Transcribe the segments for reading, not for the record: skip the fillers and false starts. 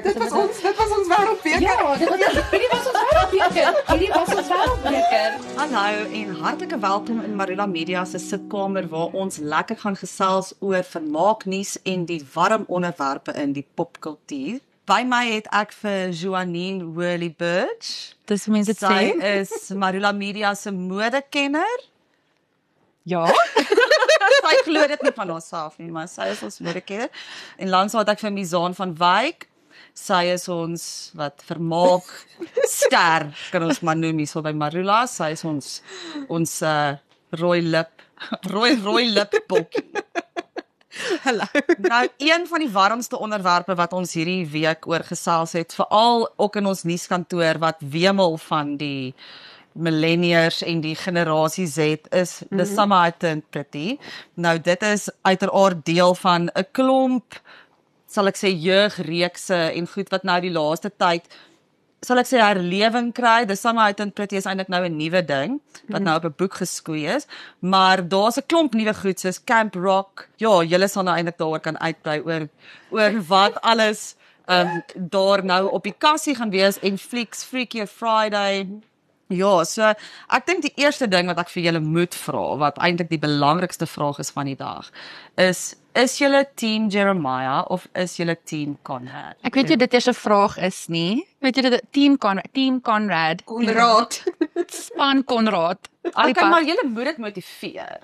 Dit was ons wêreldbeker. Ja, hierdie was ons wêreldbeker. Hallo en hartlike welkom in Marula Media se sitkamer waar ons lekker gaan gesels oor vermaaknuus en die warm onderwerpe in die popkultuur. By my het ek vir Joanine Whirly Birch. Dis mense dit Sy sê. is Marula Media se modekenner. Ja. Sy glo dit nie van haarself nie, maar sy is ons modekenner. En langs het ek vir Mizaan van Wyk. Sy is ons vermaak ster, kan ons maar noem hierso by Marula. Sy is ons rooi lip bokkie. Hallo. Nou, een van die warmste onderwerpe wat ons hierdie week oor gesels het, veral ook in ons nuuskantoor wat wemel van die millennials en die generasie Z is The Summer I Turned Pretty. Nou dit is uiteraard deel van 'n klomp, sal ek sê, jeugreekse en goed wat nou die laaste tyd, sal ek sê, herlewing kry. The Summer I Turned Pretty is eintlik nou 'n nuwe ding wat nou op 'n boek geskoei is, maar daar's 'n klomp nuwe goed soos Camp Rock. Ja, julle sal nou eintlik daaroor kan uitbrei oor wat alles daar nou op die kassie gaan wees en Flix Freaky Friday. Ja, so ek dink die eerste ding wat ek vir julle moet vra, wat eintlik die belangrikste vraag is van die dag, is julle team Jeremiah of is julle team Conrad? Ek weet jy dit eers 'n vraag is nie. Weet jy dit Team Conrad, Konrad. span Conrad. Al die Okay, pad. maar julle moet dit motiveer.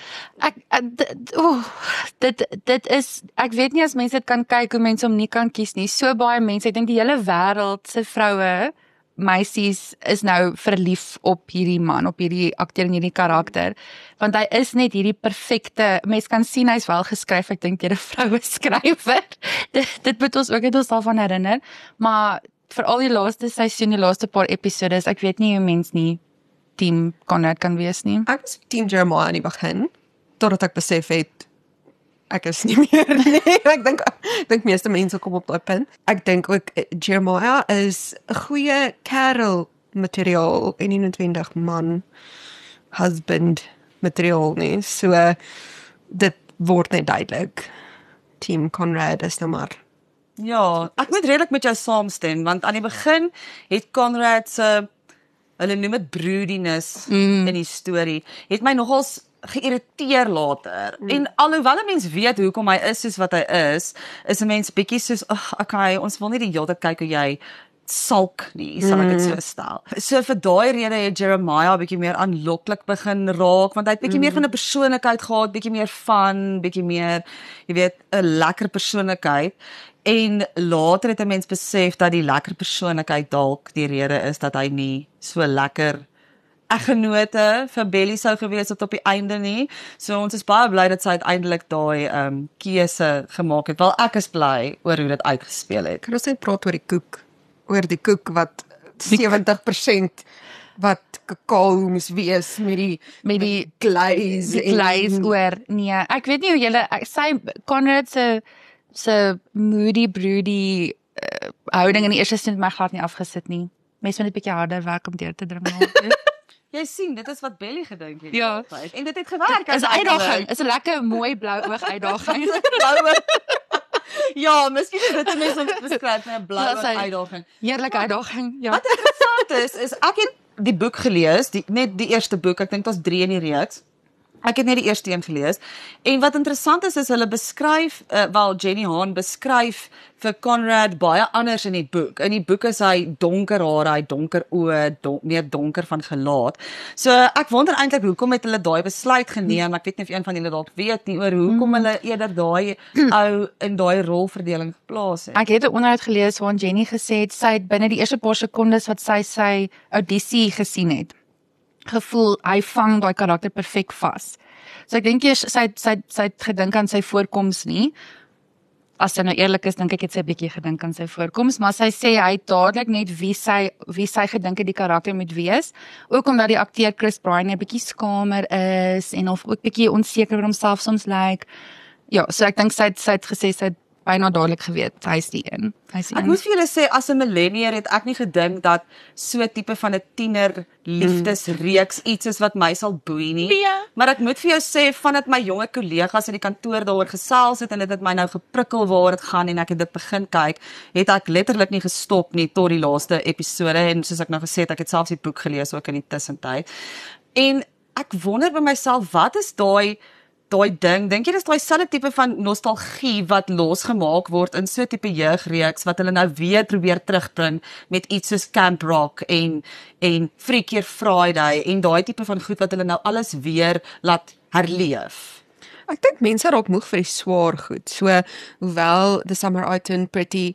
Dit is, ek weet nie as mense dit kan kyk hoe mense hom nie kan kies nie. So baie mense, ek dink die hele wêreld se vroue, meisies is nou verlief op hierdie man, op hierdie akteur en hierdie karakter, want hy is net hierdie perfekte, mens kan sien hy's wel geskryf, ek dink deur 'n vroue skrywer. Dit moet ons ook net ons daarvan herinner, maar veral die laaste seisoen, die laaste paar episodes, ek weet nie hoe mens nie team Conrad kan wees nie. Ek was team Jeremiah in die begin, totdat ek besef het ek is nie meer nie. Ek dink meeste mense kom op daai punt. Ek dink ook Jeremiah is 'n goeie kerel materiaal en nie noodwendig man husband materiaal nie. So dit word net duidelik. Team Conrad is nou maar. Ja, ek moet redelik met jou saamstem, want aan die begin het Conrad se, hulle noem dit broodiness in die storie, het my nogals geïrriteer later. En alhoewel 'n mens weet hoekom hy is soos wat hy is 'n mens bietjie soos, okay, ons wil nie die hele tyd kyk hoe jy sulk nie, sal ek dit so stel. So vir daai rede het Jeremiah bietjie meer aanloklik begin raak, want hy het bietjie meer van 'n persoonlikheid gehad, bietjie meer fun, bietjie meer, jy weet, 'n lekker persoonlikheid. En later het 'n mens besef dat die lekker persoonlikheid dalk die rede is dat hy nie so lekker eggenote vir Belly sou gewees het op die einde nie. So ons is baie bly dat sy uiteindelik daai keuse gemaak het. Wel, ek is bly oor hoe dit uitgespeel het. Kan ons net praat oor die koek? Oor die koek wat 70% wat kakao moes wees met die glaze Oor nee, ek weet nie hoe julle sy Conrad se moody broody houding in die eerste sin het my glad nie afgesit nie. Mense moet net 'n bietjie harder werk om deur te dring. Jy sien, dit is wat Belly gedink het. Ja. En dit het gewerk. Is 'n uitdaging, is 'n lekker mooi blou oog uitdaging. Ja, miskien is dit 'n mens om te beskryf, 'n blou Dat is hy. uitdaging. Heerlike uitdaging. Ja. Wat interessant is ek het die boek gelees, net die eerste boek, ek dink daar's 3 in die reeks. Ek het net die eerste een gelees. En wat interessant is hulle beskryf, Jenny Han beskryf vir Conrad baie anders in die boek. In die boek is hy donker hare, hy donker oë, meer donker van gelaat. So ek wonder eintlik hoekom het hulle daai besluit geneem. Ek weet nie of een van julle dalk weet nie oor hoekom hulle eerder daai ou in daai rolverdeling geplaas het. Ek het 'n onderhoud gelees waarin Jenny gesê het sy het binne die eerste paar sekondes wat sy audisie gesien het, gevoel hy vang daai karakter perfek vas. So ek dink sy het gedink aan sy voorkoms nie. As sy nou eerlik is, dink ek het sy 'n bietjie gedink aan sy voorkoms, maar sy sê hy het dadelik net wie sy gedink het die karakter moet wees, ook omdat die akteur Chris Bryan 'n bietjie skamer is en of ook bietjie onseker oor homself soms lyk. Ja, so ek dink sy het gesê sy het byna dadelik geweet, hy is die een. Ek moet vir julle sê, as 'n millennial het ek nie gedink dat so 'n tipe van 'n tiener liefdesreeks iets is wat my sal boei nie. Nee. Maar ek moet vir jou sê, vandat my jonge kollegas in die kantoor daaroor gesels het en dit het my nou geprikkel waar dit gaan en ek het dit begin kyk, het ek letterlik nie gestop nie tot die laaste episode en soos ek nou gesê het, ek het selfs die boek gelees ook in die tussentyd. En ek wonder by myself, wat is daai ding, dink jy dis daai selfde tipe van nostalgie wat losgemaak word in so 'n tipe jeugreeks wat hulle nou weer probeer terugbring met iets soos Camp Rock en Freakier Friday en daai tipe van goed wat hulle nou alles weer laat herleef. Ek dink mense raak moeg vir die swaar goed. So hoewel The Summer I Turned Pretty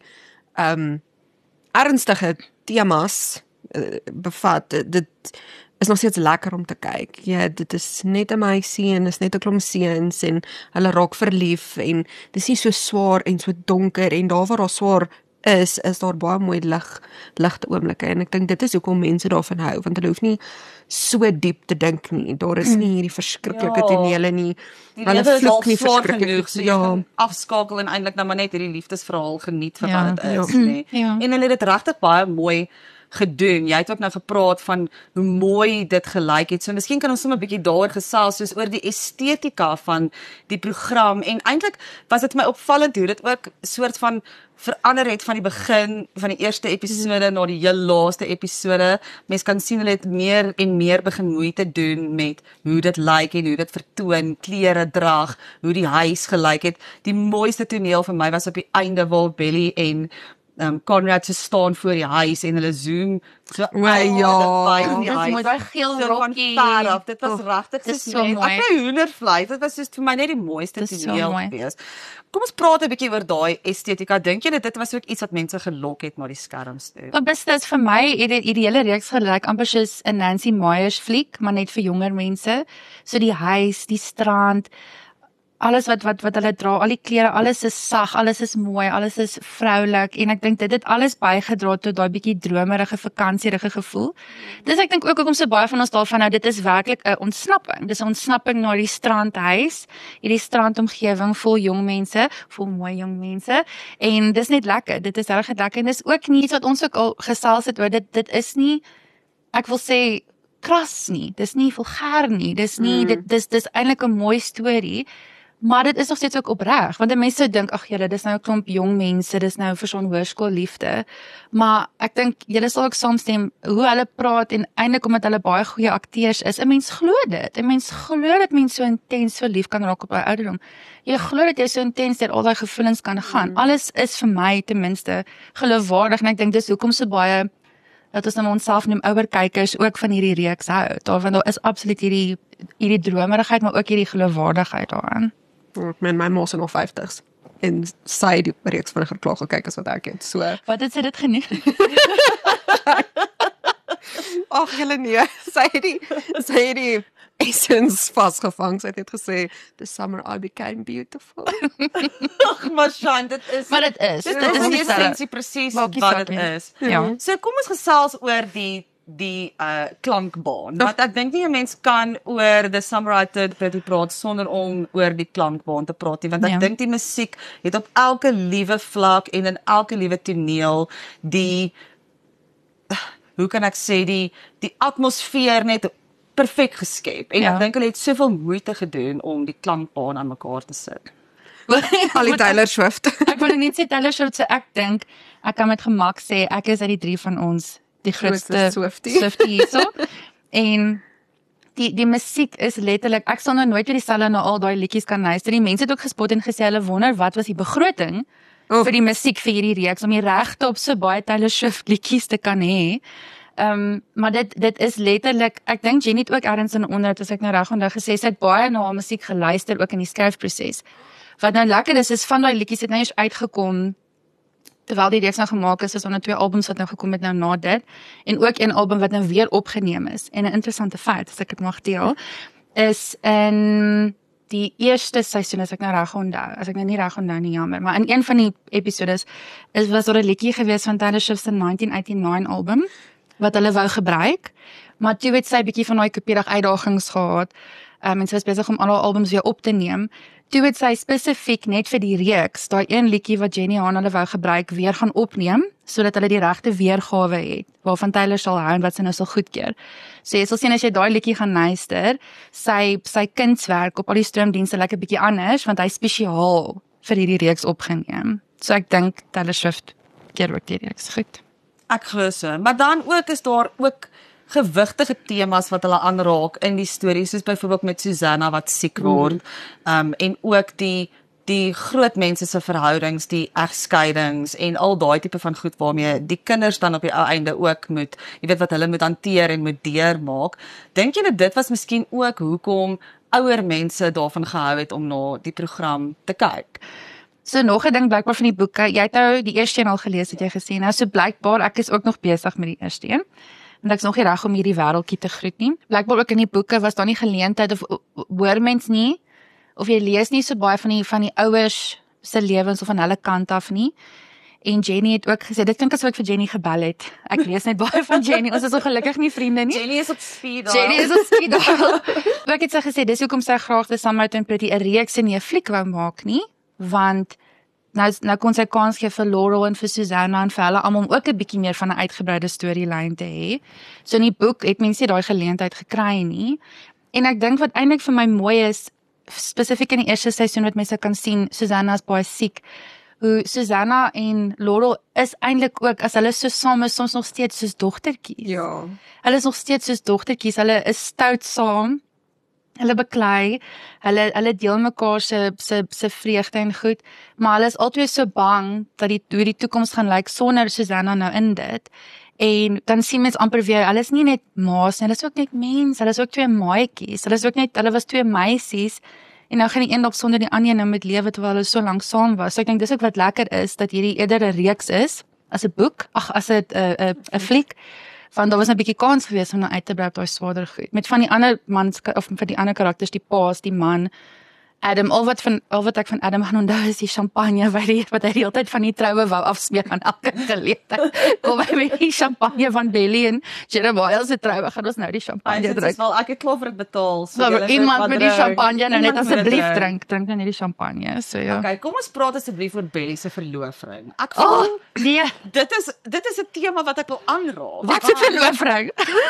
ernstige temas bevat, dit is nog steeds lekker om te kyk. Ja, dit is net 'n meisie en is net 'n klomp seuns en hulle raak verlief en dis nie so swaar en so donker en daar waar daar swaar is daar baie mooi ligte oomblikke en ek dink dit is hoekom mense daarvan hou want hulle hoef nie so diep te dink nie. Daar is nie hierdie verskriklike tonele nie. Hulle vloek nie verskriklik so ja, afskakel en eintlik nou maar net hierdie liefdesverhaal geniet vir wat dit is, nê. Ja. En hulle het dit regtig baie mooi gedoen. Jy het ook nou gepraat van hoe mooi dit gelyk het. So miskien kan ons sommer 'n bietjie daaroor gesels soos oor die estetika van die program en eintlik was dit my opvallend hoe dit ook soort van verander het van die begin van die eerste episode na die heel laaste episode. Mens kan sien hulle het meer en meer begin moeite doen met hoe dit lyk en hoe dit vertoon, klere drag, hoe die huis gelyk het. Die mooiste toneel vir my was op die einde waar Belly en Conrad se staan voor die huis en hulle zoom so ja, dis mooi, daai geel rokkie. Dit was regtig so mooi. Ek het hoendervleis, dit was soos vir my net die mooiste toneel gewees. Kom ons praat 'n bietjie oor daai estetika. Dink jy dit was ook iets wat mense gelok het na die skerms toe? Maar beslis vir my het die hele reeks gelyk amper soos 'n Nancy Meyers fliek, maar net vir jonger mense. So die huis, die strand, alles wat hulle dra, al die klere, alles is sag, alles is mooi, alles is vroulik en ek dink dit het alles bygedra tot daai bietjie dromerige vakansierige gevoel. Dis ek dink ook hoekom so baie van ons daarvan nou dit is werklik 'n ontsnapping. Dis 'n ontsnapping na die strandhuis, hierdie strandomgewing vol jong mense, vol mooi jong mense en dis net lekker. Dit is regtig lekker en dis ook nie iets wat ons ook al gesels het oor dit is nie, ek wil sê kras nie. Dis nie vulgair nie. Dis nie dis eintlik 'n mooi storie. Maar dit is nog steeds ook opreg, want mense sou dink, ag julle, dis nou 'n klomp jong mense, dis nou vir so'n hoërskoolliefde. Maar ek dink julle sal ook saamstem hoe hulle praat en eintlik omdat hulle baie goeie akteurs is. 'n Mens glo dit. 'n Mens glo dat mense so intens verlief kan raak op 'n ouderdom. Jy glo dat jy so intens deur al daai gevoelens kan gaan. Alles is vir my ten minste geloofwaardig en ek dink dis hoekom so baie dat ons nou onsself noem ouer kykers ook van hierdie reeks hou. Daarvan daar is absoluut hierdie dromerigheid, maar ook hierdie geloofwaardigheid daaraan. Ek meen my ma is nog 50s en sy die reeks vinniger klaar gekyk as wat ek het. So wat het sy dit geniet? ag julle nee, sy het die essence vasgevang. Sy het net gesê the summer I became beautiful. Ag maar Shan, dit is Dit is die essensie presies wat dit is. Ja. So kom ons gesels oor die klankbaan. Want ek dink nie 'n mens kan oor The Summer I Turned Pretty praat sonder om oor die klankbaan te praat nie, want ek dink die musiek het op elke liewe vlak en in elke liewe toneel hoe kan ek sê die atmosfeer net perfek geskep. En ek dink hulle het soveel moeite gedoen om die klankbaan aan mekaar te sit. Al die Taylor Swift. Ek wil net sê Taylor Swift, so ek dink ek kan met gemak sê ek is uit die 3 van ons die grootste Swiftie hierso. En die musiek is letterlik, ek sal nou nooit weer dieselfde na al daai liedjies kan luister. Die mense het ook gespot en gesê hulle wonder wat was die begroting vir die musiek vir hierdie reeks om die regte op so baie Taylor Swift liedjies te kan hê. Maar dit is letterlik, ek dink Jenny het ook ergens in onder, as ek nou reg onthou gesê, sy het baie na haar musiek geluister ook in die skryfproses. Wat nou lekker is van daai liedjies het nou eers uitgekom terwyl die reeks nou gemaak is, is onder 2 albums wat nou gekom het nou na dit, en ook 1 album wat nou weer opgeneem is. En 'n interessante feit, as ek dit mag deel, is in die eerste seisoen, as ek nou reg onthou, as ek nou nie reg onthou nie, jammer, maar in een van die episodes was daar 'n liedjie gewees van Taylor Swift se 1989 album, wat hulle wou gebruik, maar toe het sy 'n bietjie van daai kopierig uitdagings gehad, En sy was besig om al haar albums weer op te neem. Toe het sy spesifiek net vir die reeks, daai een liedjie wat Jenny Haan hulle wou gebruik, weer gaan opneem, sodat hulle die regte weergawe het, waarvan Taylor sal hou en wat sy nou sal goedkeur. So jy sal sien as jy daai liedjie gaan luister, sy kunswerk op al die stroomdienste lyk 'n bietjie anders, want hy is spesiaal vir hierdie reeks opgeneem. So ek dink Taylor Swift keer ook die reeks goed. Ek glo so, maar dan ook is daar ook gewigtige temas wat hulle aanraak in die stories, soos byvoorbeeld met Susanna wat siek word, en ook die groot mense se verhoudings, die egskeidings en al daai tipe van goed waarmee die kinders dan op die ou einde ook moet, jy weet wat hulle moet hanteer en moet deurmaak. Dink jy dit was miskien ook hoekom ouer mense daarvan gehou het om na die program te kyk? So nog 'n ding blykbaar van die boeke, jy het nou die eerste een al gelees, het jy gesê, nou so blykbaar, ek is ook nog besig met die eerste een, want ek is nog nie reg om hierdie wêreldjie te groet nie. Blykbaar ook in die boeke was daar nie geleentheid of hoor mens nie, of jy lees nie so baie van die ouers se lewens of van hulle kant af nie. En Jenny het ook gesê, dit klink asof ek vir Jenny gebel het. Ek lees net baie van Jenny, ons is ongelukkig nie vriende nie. Jenny is op speed dial. Jenny is op speed dial. Maar ek het sy gesê, dis hoekom sy graag te Sunlight and Pretty 'n reeks en nie 'n fliek wou maak nie, want nou kon sy kans gee vir Laurel en vir Susanna en vir hulle almal om ook 'n bietjie meer van 'n uitgebreide storielyn te hê. So in die boek het mense nie daai geleentheid gekry nie. En ek dink wat eintlik vir my mooi is, spesifiek in die eerste seisoen wat mense kan sien, Susanna is baie siek. Hoe Susanna en Laurel is eintlik ook, as hulle so saam is, soms nog steeds soos dogtertjies. Ja. Hulle is nog steeds soos dogtertjies, hulle is stout saam. Hulle beklei, hulle deel mekaar se vreugde en goed, maar hulle is altyd so bang dat hoe die toekoms gaan lyk sonder Susanna nou in dit. En dan sien mens amper weer, hulle is nie net maas nie, hulle is ook net mens, hulle is ook twee maatjies, hulle was twee meisies, en nou gaan die een dalk sonder die ander nou met lewe terwyl hulle so lank saam was. So ek dink dis ook wat lekker is, dat hierdie eerder 'n reeks is, as 'n boek, as 'n fliek, want daar was 'n bietjie kans gewees om nou uit te brei op daai swaarder goed. Met van die ander mans, of van die ander karakters, die paas, die man, Adam, al wat ek van Adam gaan onthou is die champagne wat hy die hele tyd van die troue wou afsmeek aan elke geleentheid. Kom hy met die champagne van Belly en Jeremiah se troue, gaan ons nou die champagne drink. Wel, ek het klaar vir dit betaal. So iemand met die champagne nou net asseblief drink nou net die champagne. So ja. Okay, kom ons praat asseblief oor Belly se verloofring. Ek voel nee, dit is 'n tema wat ek wil aanraak. wat 'n verloofring.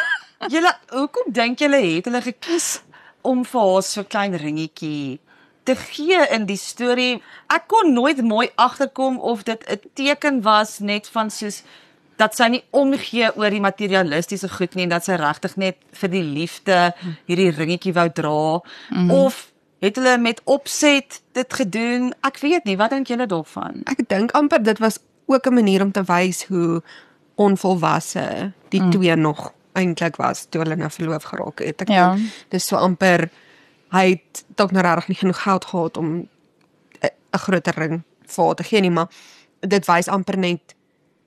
Hoekom dink julle het hulle gekies om vir haar so 'n klein ringetjie te gee in die storie? Ek kon nooit mooi agterkom of dit 'n teken was net van soos dat sy nie omgee oor die materialistiese goed nie, en dat sy regtig net vir die liefde hierdie ringetjie wou dra, of het hulle met opset dit gedoen? Ek weet nie, wat dink julle daarvan? Ek dink amper dit was ook 'n manier om te wys hoe onvolwasse die twee nog eintlik was toe hulle nou verloof geraak het. Ek dink dis so amper, hy het dalk nou regtig nie genoeg geld gehad om 'n groter ring vir haar te gee nie, maar dit wys amper net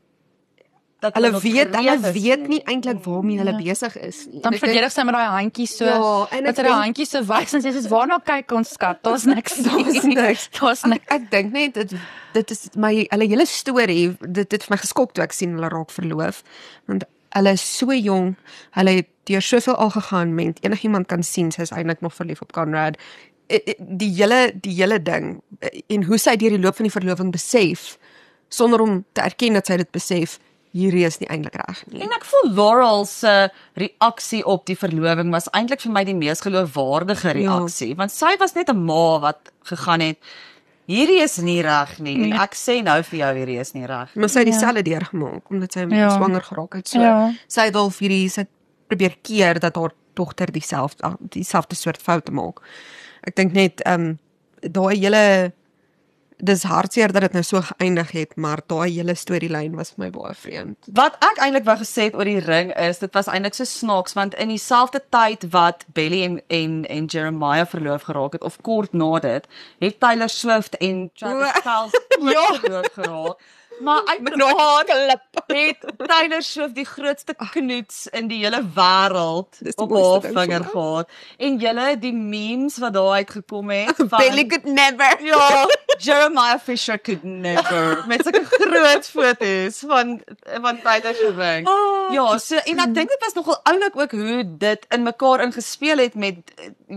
Dat hulle nog weet gereed is. nie eintlik waarmee hulle besig is nie. Dan En ek dink- verdedig sy met daai handjie so, Ja, en ek dat sy daai dink- handjie so wys en sê soos waarna kyk ons skat, daar's niks. Daar's niks. Daar's niks. Ek dink net dit is hulle hele storie, dit het vir my geskok toe ek sien hulle raak verloof, want hulle is so jong, hulle het deur soveel al gegaan, enigiemand kan sien sy is eintlik nog verlief op Conrad. Die hele ding en hoe sy deur die loop van die verloving besef, sonder om te erken dat sy dit besef, hierdie is nie eintlik reg nie. En ek voel Laurel se reaksie op die verloving was eintlik vir my die mees geloofwaardige reaksie, want sy was net 'n ma wat gegaan het, hierdie is nie reg nie, en ek sê nou vir jou, hierdie is nie reg. Maar sy het dieselfde deurgemaak, omdat sy swanger geraak het. So, sy het al sy het probeer keer dat haar dogter dieselfde soort foute maak. Ek dink net, daai hele, dis hartseer dat dit nou so geëindig het, maar daai hele storielyn was vir my baie vreemd. Wat ek eintlik wou gesê het oor die ring is, dit was eintlik so snaaks, want in dieselfde tyd wat Belly en Jeremiah verloof geraak het, of kort na dit, het Taylor Swift en Travis Kelce verloof geraak. Maar uiteraard het Taylor Swift die grootste knoets in die hele wêreld op haar vinger gehad. En julle, die memes wat daar uitgekom het van Belly could never. Ja, Jeremiah Fisher could never. Met sulke groot foto's van Taylor se ring. Ja, so en ek dink dit was nogal oulik ook hoe dit in mekaar ingespeel het met, jy weet,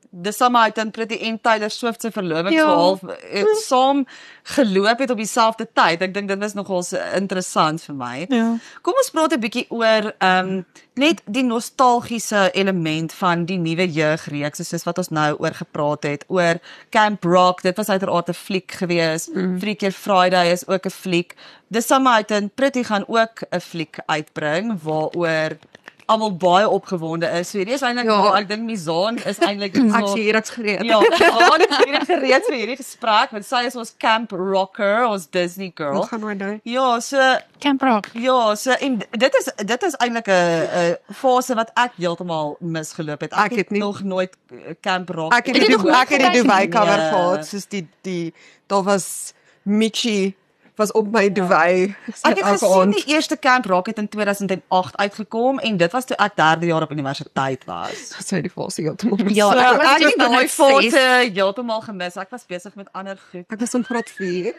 The Samaritan Pretty en Taylor Swift se verloving Ja. so half saam geloop het op dieselfde tyd. Ek dink dit was nogal interessant vir my. Ja. Kom ons praat 'n bietjie oor net die nostalgiese element van die nuwe jeugreeks, soos wat ons nou oor gepraat het, oor Camp Rock. Dit was uiteraard 'n fliek gewees. Freaky Friday is ook 'n fliek. The Samaritan Pretty gaan ook 'n fliek uitbring waaroor almal baie opgewonde is. So hierdie is eintlik ek dink Mizaan is eintlik Ek sê hier ek's gereed. Ja, Mizaan is hierdie gereed vir hierdie gesprek, want sy is ons Camp Rocker, ons Disney girl. Wat gaan nou nou? Ja, so Camp Rock. ja, so en dit is eintlik 'n fase wat ek heeltemal misgeloop het. Ek het nie- nog nooit Camp Rock. Ek het Het jy die nog ek het die gekyk? Dubai cover Nee. gehad, soos die daar was Michi was op my Dubai. Ek het elke gesien aand. die eerste Camp Rock het in 2008 uitgekom en dit was toe ek 3de jaar op universiteit was. Sy die fase heeltemal. Ja, So, ek was ek toe het daai standaard fase heeltemal gemis. Ek was besig met ander goed. Ek was in graad 4.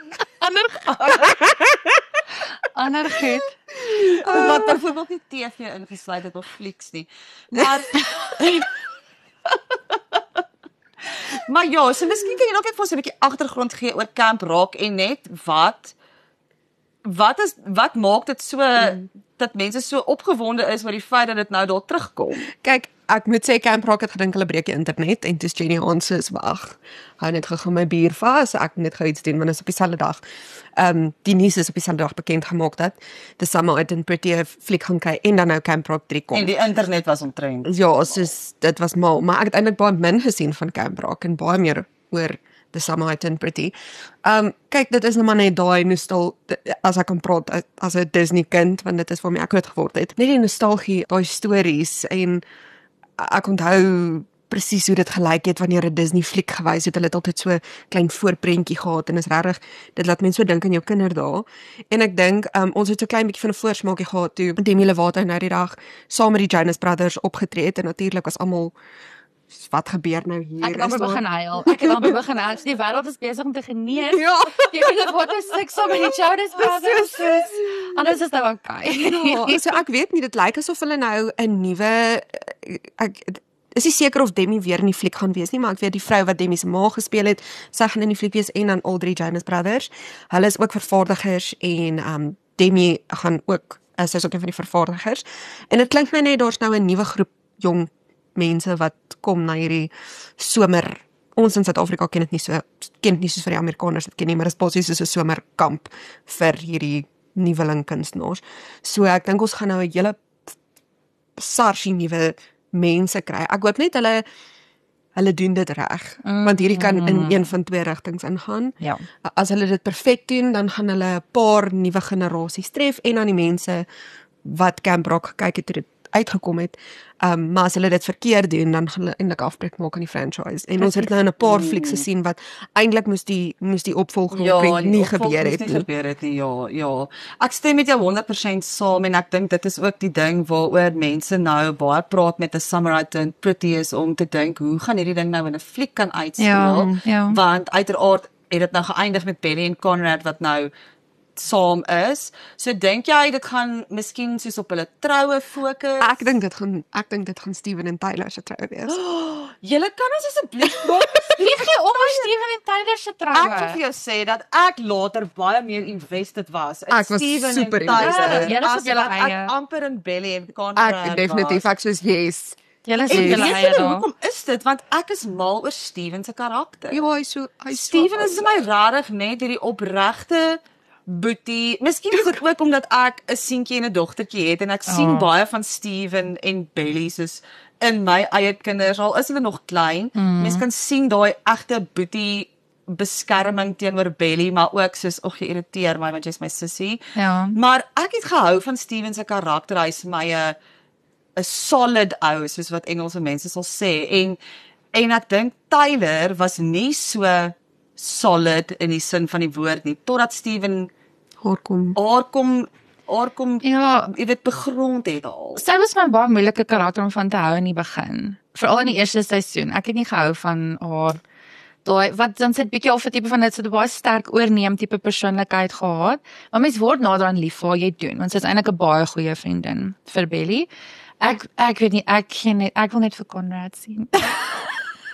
Ander goed. Wat byvoorbeeld nie TV ingesluit het of flieks nie. Maar Maar ja, so miskien kan jy nog net vir ons 'n bietjie agtergrond gee oor Camp Rock en net wat maak dit so dat mense so opgewonde is oor die feit dat dit nou daar terugkom. Kyk, ek moet sê Camp Rock het gedink hulle breek die internet en dis Jenny Hans is wag. Hou net gou my bier vas, ek moet net gou iets doen want dit is op dieselfde dag. Die nuus is op dieselfde dag bekend gemaak dat The Samaritan Pretty 'n fliek gaan kyk en dan nou Camp Rock 3 kom. En die internet was omtrent. Ja, soos dit was mal, maar ek het eintlik baie min gesien van Camp Rock en baie meer oor The Samaritan Pretty. Kyk, dit is nou maar net daai as ek kan praat as 'n Disney kind, want dit is waarmee ek groot geword het. Net die nostalgie, daai stories en ek onthou presies hoe dit gelyk het wanneer 'n Disney fliek gewys het. Hulle het altyd so klein voorprentjie gehad en is regtig dit laat mense so dink aan jou kinderdae. En ek dink ons het so klein bietjie van 'n voorsmaakie gehad toe Demi Lovato nou die dag saam met die Jonas Brothers opgetree het en natuurlik was almal wat gebeur nou hier? Ek het amper Is daar- begin huil. Ek het amper begin huil. Die wêreld is besig om te genees. Ja. Jy weet wat is seks saam met die Jonas Brothers. Alles is nou okay. Ja, so ek weet nie, dit lyk asof hulle nou 'n nuwe ek is nie seker of Demi weer in die fliek gaan wees nie, maar ek weet die vrou wat Demi se ma gespeel het, sy gaan in die fliek wees en dan al drie Jonas Brothers. Hulle is ook vervaardigers en Demi gaan ook sy is ook een van die vervaardigers. En dit klink my net daar's nou 'n nuwe groep jong mense wat kom na hierdie somer. Ons in Suid-Afrika ken dit nie soos vir die Amerikaners dit ken nie, maar dit is basies soos 'n somerkamp vir hierdie nuweling kunstenaars. So ek dink ons gaan nou 'n hele sarsie nuwe mense kry. Ek hoop net hulle doen dit reg, want hierdie kan in een van twee rigtings ingaan. Ja. As hulle dit perfek doen, dan gaan hulle 'n paar nuwe generasies tref en aan die mense wat Camp Rock gekyk het toe dit uitgekom het. Maar as hulle dit verkeerd doen, dan gaan hulle eintlik afbreek maak aan die franchise. En ons het nou in 'n paar flieks gesien wat eintlik moes die opvolging nie gebeur het nie. gebeur het nie. Ja. Ek stem met jou 100% saam en ek dink dit is ook die ding waaroor mense nou baie praat met 'n Samaritan Pretty is om te dink hoe gaan hierdie ding nou in 'n fliek kan uitspeel? Ja. Want uiteraard het dit nou geëindig met Belly en Conrad wat nou saam is. So dink jy dit gaan miskien soos op hulle troue fokus? Ek dink dit gaan Steven en Tyler se trou wees. Julle kan ons asseblief Wie gee om oor Steven en Tyler se Ek wil vir troue? jou sê dat ek later baie meer invested was in Ek was Steven super en Tyler. invested. Julle is op as julle wat eie. Ek amper in Belly en Conrad Ek definitief ek soos yes. Julle is En op weet julle julle eie daar. hoekom is dit? Want ek is mal oor Steven se karakter. Ja, hy Steven is vir my regtig net hierdie opregte boetie. Miskien is dit ook omdat ek 'n seentjie en 'n dogtertjie het en ek sien baie van Steven en Belly soos in my eie kinders al is hulle nog klein. Mens kan sien daai egte boetie beskerming teenoor Belly, maar ook soos jy irriteer my want jy's my sussie. Ja. Maar ek het gehou van Steven se karakter. Hy's my 'n solid ou, soos wat Engelse mense sal sê. En ek dink Tyler was nie so solid in die sin van die woord nie, totdat Steven haar kom Ja, jy weet begrond het al. sy was my baie moeilike karakter om van te hou in die begin. Veral in die eerste seisoen. Ek het nie gehou van haar daai wat dan sit bietjie of 'n tipe van dit so 'n baie sterk oorneem tipe persoonlikheid gehad. Maar mens word nader aan lief vir haar jy doen, want sy is eintlik 'n baie goeie vriendin vir Belly. Ek weet nie, ek wil net vir Conrad sien.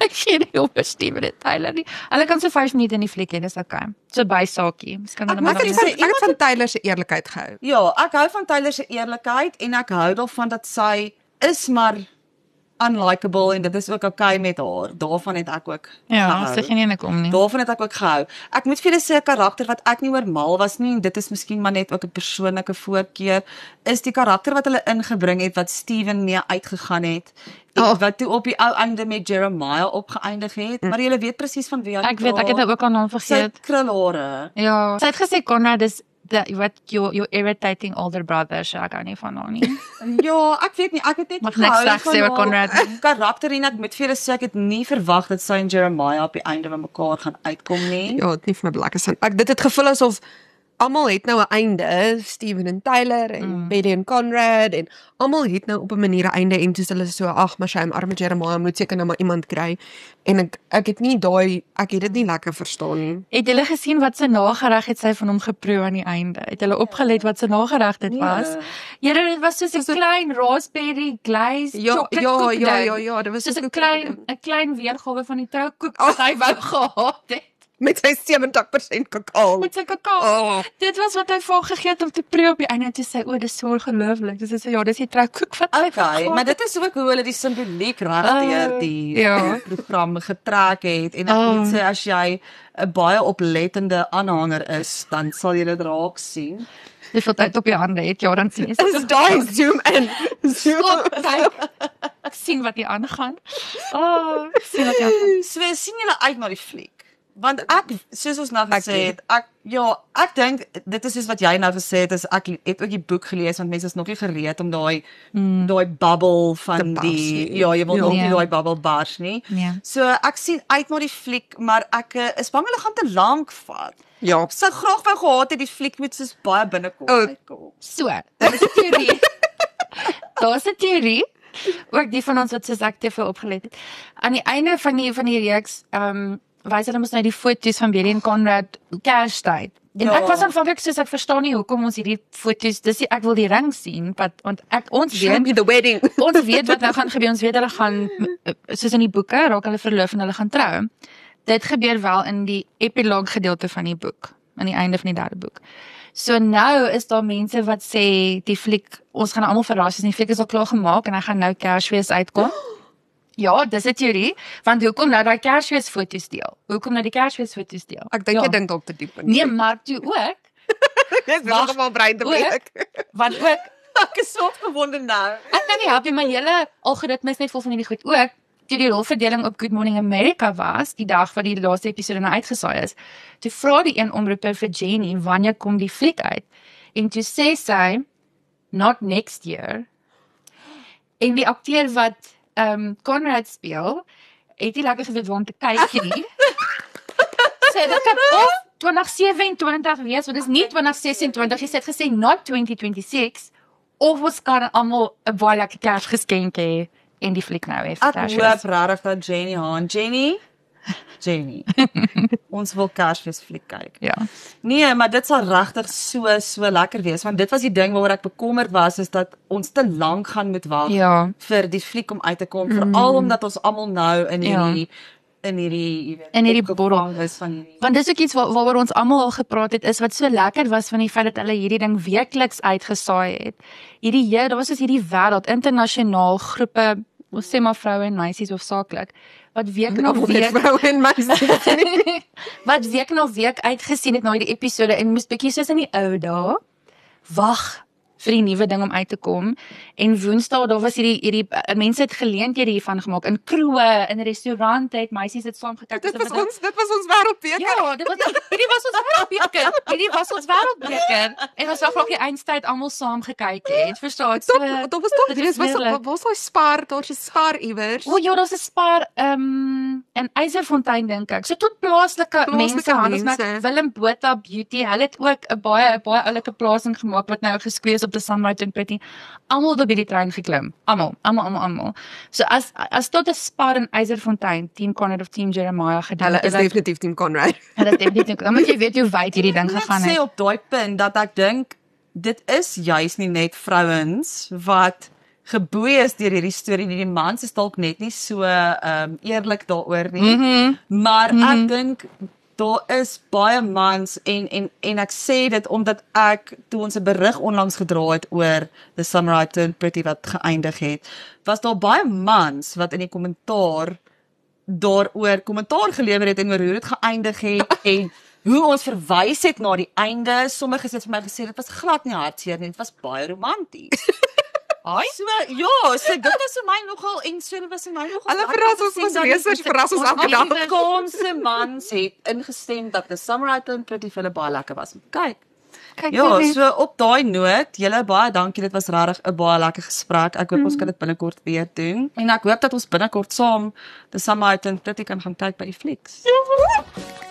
Ek gee nie op vir Steven en Tyler nie. Hulle kan so 5 minute in die fliek hê, dis okay. So bysaakie. Miskien hulle Maar maar ek het van Tyler se eerlikheid gehou. Ja, ek hou van Tyler se eerlikheid en ek hou daarvan dat sy is maar unlikable en dit is ook okay met haar. Daarvan het ek ook Ja, gehou. sy geen ene kom nie. Daarvan het ek ook gehou. Ek moet vir julle sê 'n karakter wat ek nie oor mal was nie, en dit is miskien maar net ook 'n persoonlike voorkeur, is die karakter wat hulle ingebring het wat Steven mee uitgegaan het. En wat toe op die ou einde met Jeremiah opgeëindig het. Maar julle weet presies van wie Ek weet, ek het nou ook aan hom sy vergeet. krulhare. Ja, sy het gesê Conrad is your irritating older brother, so ek hou nie van haar nie. Ja, ek weet nie, ek het net Mag niks gehou sleg van sê oor haar Conrad. karakter en ek moet vir julle sê ek het nie verwag dat sy en Jeremiah op die einde by mekaar gaan uitkom nie. Ja, het nie vir my lekker sin. Dit het gevoel asof almal het nou 'n einde, Steven en Tyler en Betty en Conrad en almal het nou op 'n manier 'n einde en toe hulle so ag, maar sy arme Jeremiah moet seker nou maar iemand kry. En ek het nie ek het dit nie lekker verstaan nie. Het julle gesien wat sy nagereg het sy van hom geproe aan die einde? Het julle opgelet wat sy nagereg dit was? Here, dit was soos 'n klein raspberry glaze chocolate koek. Ja, dit was Soos 'n koek. klein weergawe van die troukoek wat hy wou gehad het. Met sy 70% kakao. Met sy kakao. Oh. Dit was wat hy vir haar gegee het om te proe op die einde en toe sê, "O, dis so ongelooflik." Dis sê, "Ja, dis die troukoek wat hy Okay, gehad maar dit is ook hoe hulle die simboliek regdeur die ja. program getrek het en ek moet sê as jy 'n baie oplettende aanhanger is, dan sal jy dit raak sien. Dis wat tyd op jou hande het, ja, dan sien jy. Is daai zoom in. Stop, kyk. Ek sien wat hier aangaan. Ek sien wat hier aangaan. So sien julle uit na die fliek. Want ek, soos ons nou gesê het, ek dink dit is soos wat jy nou gesê het, is ek het ook die boek gelees want mense is nog nie gereed om daai bubble van bars die nie. jy wil nog nie Ja. daai bubble bars nie. Ja. So ek sien uit na die fliek, maar ek is bang hulle gaan te lank vat. Ja. Ek sou graag wou gehad het die fliek moet soos baie binnekort uitkom. So, daar is 'n teorie. Daar's 'n teorie, ook die van ons wat soos ek te veel opgelet het. Aan die einde van die reeks, wys hulle mos nou die foto's van Betty en Conrad Kerstyd. En Ja. ek was aanvanklik soos ek verstaan nie hoekom ons hierdie foto's, ek wil die ring sien, want ons Show weet me the wedding. ons weet wat nou gaan gebeur. Ons weet hulle gaan soos in die boeke raak hulle verloof en hulle gaan trou. Dit gebeur wel in die epiloog gedeelte van die boek, aan die einde van die 3de boek. So nou is daar mense wat sê die fliek, ons gaan almal verras, die fliek is al klaar gemaak en hy gaan nou Kersfees uitkom. Ja, dis 'n teorie, want hoekom nou daai Kersfees foto's deel? Hoekom nou die Kersfees foto's deel? Ek dink ja. jy dink dalk te diep in. Nee, maar toe ook, Dis heeltemal brein te breek. want ook Ek is so opgewonde nou. ek kan nie help nie, my hele algoritme is net vol van hierdie goed ook. Toe die rolverdeling op Good Morning America was, die dag wat die laaste episode nou uitgesaai is, toe vra die een omroeper vir Jenny, wanneer kom die fliek uit? En toe sê sy, not next year. En die akteur wat Conrad speel, het nie lekker geweet waar om te kyk nie. Sê dit kan of 2027 wees, want dit is nie 2026, sy het gesê not 2026, of ons kan almal 'n baie lekker Kersgeskenk hê en die fliek nou hê. Ek hoop regtig dat Jenny Haan, Jenny. Ons wil Kersfees fliek kyk. Ja. Nee, maar dit sal regtig so lekker wees want dit was die ding waaroor ek bekommerd was is dat ons te lank gaan moet wag Ja. vir die fliek om uit te kom, veral omdat ons almal nou in hierdie jy weet, In hierdie opgevang is van hierdie. Want dis ook iets waaroor ons almal al gepraat het, is wat so lekker was van die feit dat hulle hierdie ding weekliks uitgesaai het. Daar was soos hierdie wêreld, internasionaal groepe, ons sê maar vroue en meisies hoofsaaklik, wat week na week Vrou en meisie. wat week na week uitgesien het na die episode en moes bietjie soos in die ou dae wag vir die nuwe ding om uit te kom. En Woensdae daar was hierdie mense het geleenthede hiervan gemaak in kroë, in restaurante, het meisies het saam gekyk. Dit was ons wêreldbeker. Ja, hierdie was ons wêreldbeker. Hierdie was ons wêreldbeker. En ons wou die eindtyd almal saam gekyk het. Verstaan? So, Daar was tog dit dit is was heerlik. was daai Spar, daar's 'n Spar iewers. O ja, daar's 'n Spar in Eiserfontein dink ek. So tot plaaslike mense handels met mense. Willem Botha Beauty. Hulle het ook 'n baie oulike plasing gemaak wat nou geskwees op die Sunlight en Pretty. Almal het op hierdie trein geklim. Almal. So as tot 'n Spar in Eiserfontein, Team Conrad of Team Jeremiah gedoen. Hulle is definitief Team Conrad. Hulle het definitief. Dan moet jy weet hoe wyd hierdie ding gegaan Ek sê het. op daai punt dat ek dink dit is juis nie net vrouens wat geboei is deur hierdie storie nie. Die mans is dalk net nie so eerlik daaroor nie. Maar ek dink daar is baie mans en ek sê dit omdat ek toe ons 'n berig onlangs gedra het oor The Summer I Turned Pretty wat geëindig het, was daar baie mans wat in die kommentaar daaroor kommentaar gelewer het en oor hoe dit geëindig het en hoe ons verwys het na die einde. Sommige het vir my gesê dit was glad nie hartseer nie, dit was baie romanties. So dit was vir my nogal en so dit was vir my nogal. Hulle verras ons lesers, verras ons elke dag. Amerikaanse mans het ingestem dat The Summer I Turned Pretty vir hulle baie lekker was. Kyk, so op daai noot, julle baie dankie, dit was regtig 'n baie lekker gesprek. Ek hoop ons kan dit binnekort weer doen. En ek hoop dat ons binnekort saam The Summer I Turned Pretty kan gaan kyk by die flieks.